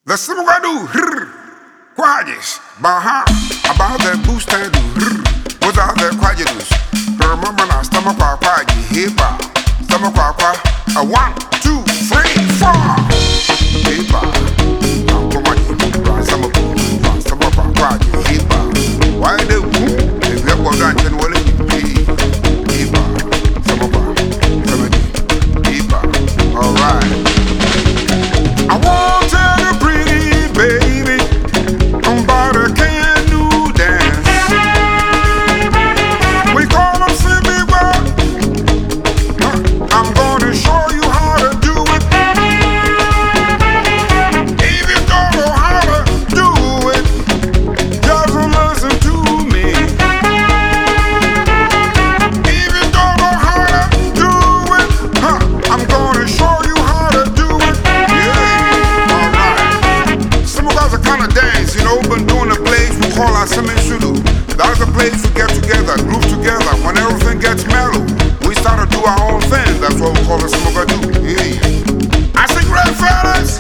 The Simugadu, Quadis, Baha, about the booster, without the Quadus, Ramana, Stomach, Hiba, Stomach, a 1, 2, 3, 4. Hiba, Stomach, Hiba. Why the boom? If you have done, then what Hiba, Stomach, Hiba. All right. I want a pretty baby, but I can't do dance. We call them Simmy Well. I'm gonna show you how to do it. If you don't know how to do it, just listen to me. If you don't know how to do it, I'm gonna show you how to do it. Kind of dance, you know, been doing a place we call our Simmy Shulu. That's the place we get together, group together. When everything gets mellow, we start to do our own thing. That's what we call the Simugadu. Yeah. I sing ready fellas.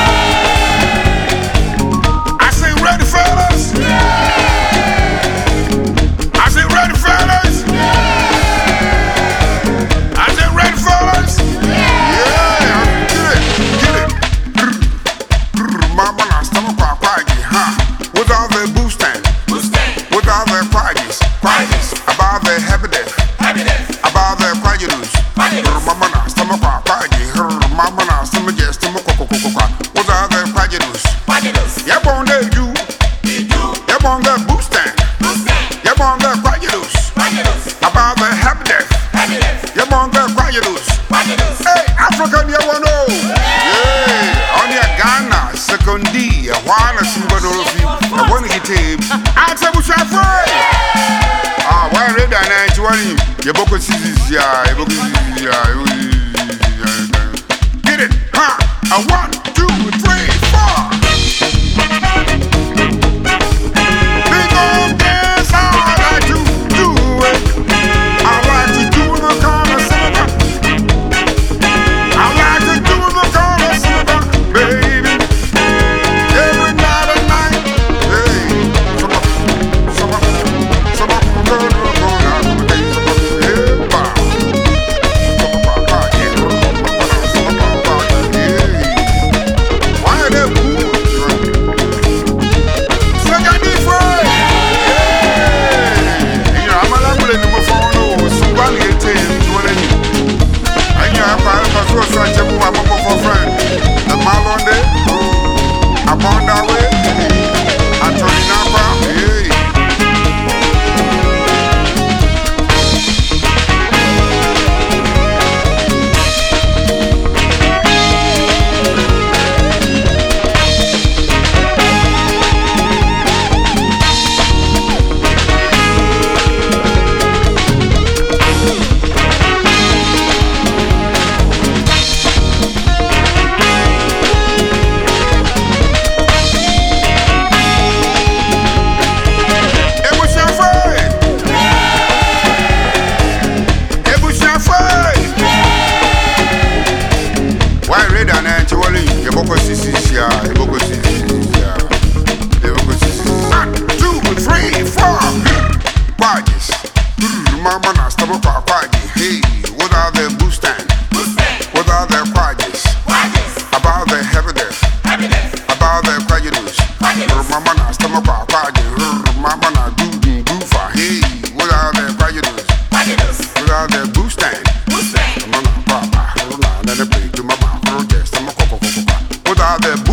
I sing ready fellas. I sing ready fellas. I sing ready fellas. Yeah, get it. Mama, without the boosting, without the quaggies, about the happiness, about the quaggies, Mamma, stomach, quaggy, her mamma, stomach, stomach, without the quaggies. Yep, on the do, yep, on the boosting, yep, on the quaggies, about the happiness, yep, on the quaggies. Hey, African, you want to know? Yeah, on your Ghana, Secondi, one of some I want to get him. I said, we shall fight. Ah, why read that 91? Your book is get it, huh? A 1, 2, 3, 4. Big old dance, I like to do it. I like to do the kind of summer. I like to do the kind of summer, baby. Every night and night. Mama, stomach, hey, without the boosting, without the quaggies, about the happiness, about the quaggies, Mama, stomach, Mama, do for hey, without the quaggies, without the boosting, Mama, Papa, let it be to Mama, without the